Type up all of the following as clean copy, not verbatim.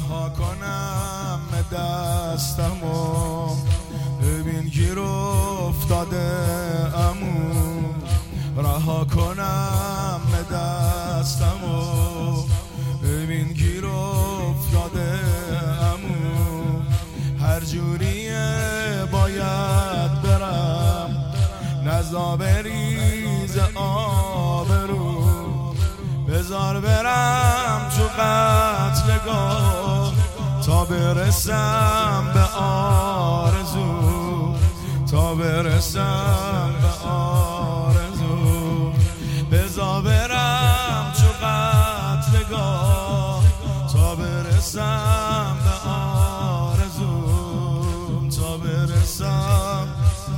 رها کنم دستمو، ببین گیر افتاده عمو. رها کنم دستمو، ببین گیر افتاده عمو. هر جوریه باید برم، نزا بریز آبرو. بذار برم تو قتلگاه تا برسم به آرزو، تا برسم به آرزو. بذار برم تو قتلگاه تا برسم به آرزو، تا برسم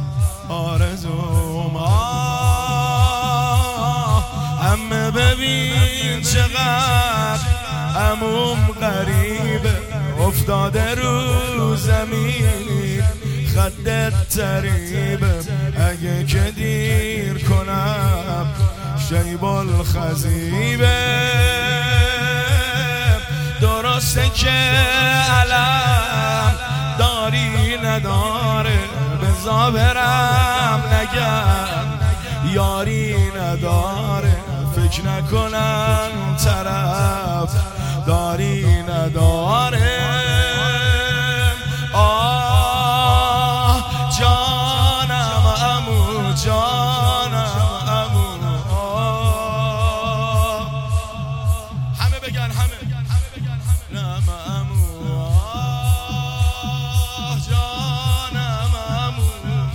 آرزوم. عمه ببین چقدر عموم غریبه، افتاده رو زمین خدت تریبه. اگه که دیر کنم شیب الخزیبه. درسته که علم داری نداره، بذار برم نگم یاری نداره. فکر نکنم طرف داری نداره. آه جانم عمو، جانم عمو. همه بگن، همه نم عمو. آه جانم عمو،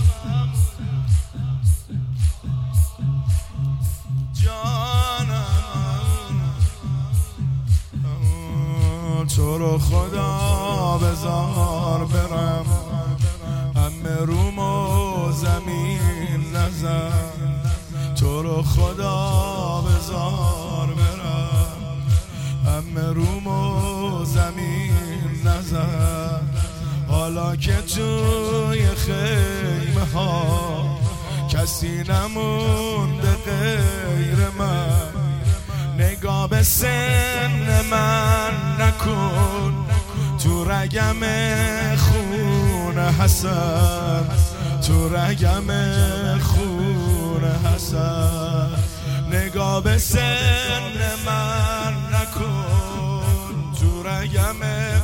تو رو خدا بذار برم، همه رومو زمین نزن. تو رو خدا بذار برم، همه رومو زمین نزن. حالا که توی خیمه ها کسی نمونده غیر من، نگاه به سن من نکن تو رگم خون حسن، تو رگم خون حسن. نگاه به سن من نکن تو رگم.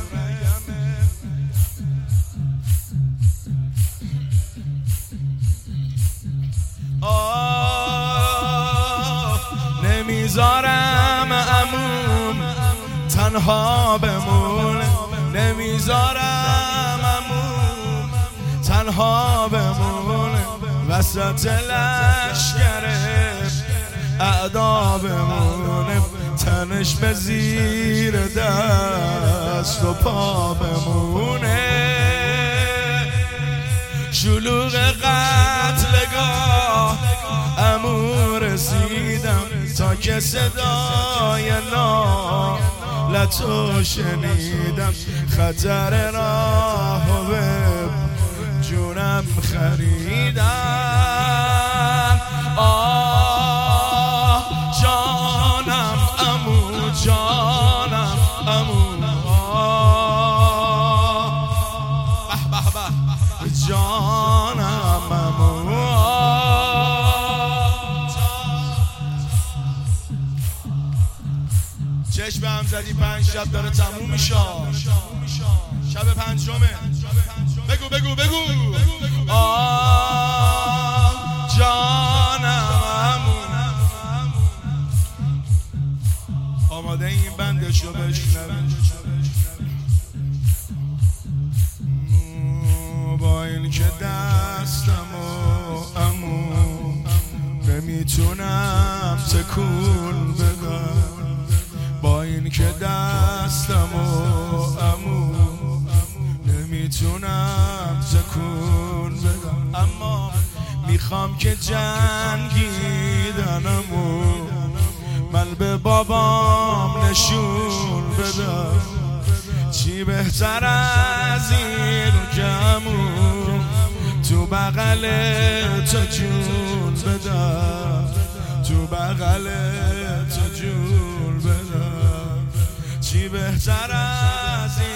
نمیذارم عموم تنها بمونه، نمیذارم عموم تنها بمونه. وسط لشکر اعدا بمونه، تنش به زیر دست و پا بمونه. شلوغ قتلگاه عمو رسیدم، تا که صدای نالتو شنیدم. خطر راه و به جونم خریدم. آه جانم عمو، جانم عمو. به به به جانم عمو. چشم هم زدی 5 شب داره تموم میشه، شب 5مه. بگو بگو بگو. آه جانم عمو. آماده این بندشو بشنوی؟ با این که دستمو عمو نمیتونم تکون بدم، با این که دستمو عمو نمیتونم تکون بدم. اما میخوام که جنگیدنمو من به بابام نشون بدم. چی بهتر از این که عمو تو بغل تو جون بدم، تو بغل تو جون بدم. چی بهتر از این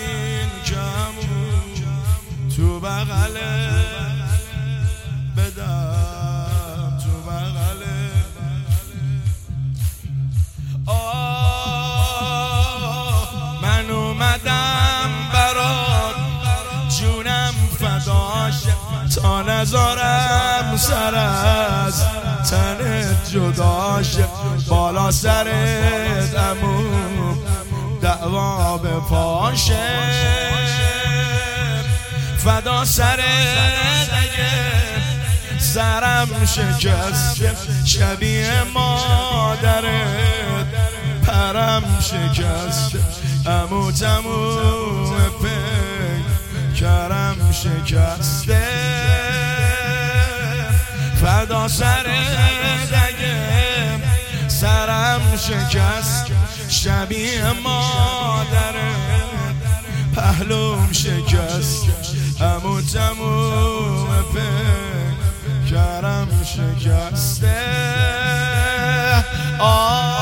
اومدم برات جونم فداش تا نذارم سر از تنت جداش بالا سرت عمو دعوا به پاشه فدا سرت اگه سرم شکست شبیه مادرت پرم شکست عمو تموم پیکرم شکسته فدا سرت اگه سرم شکست شبیه مادرت پهلوم شکست عمو تموم پیکرم شکسته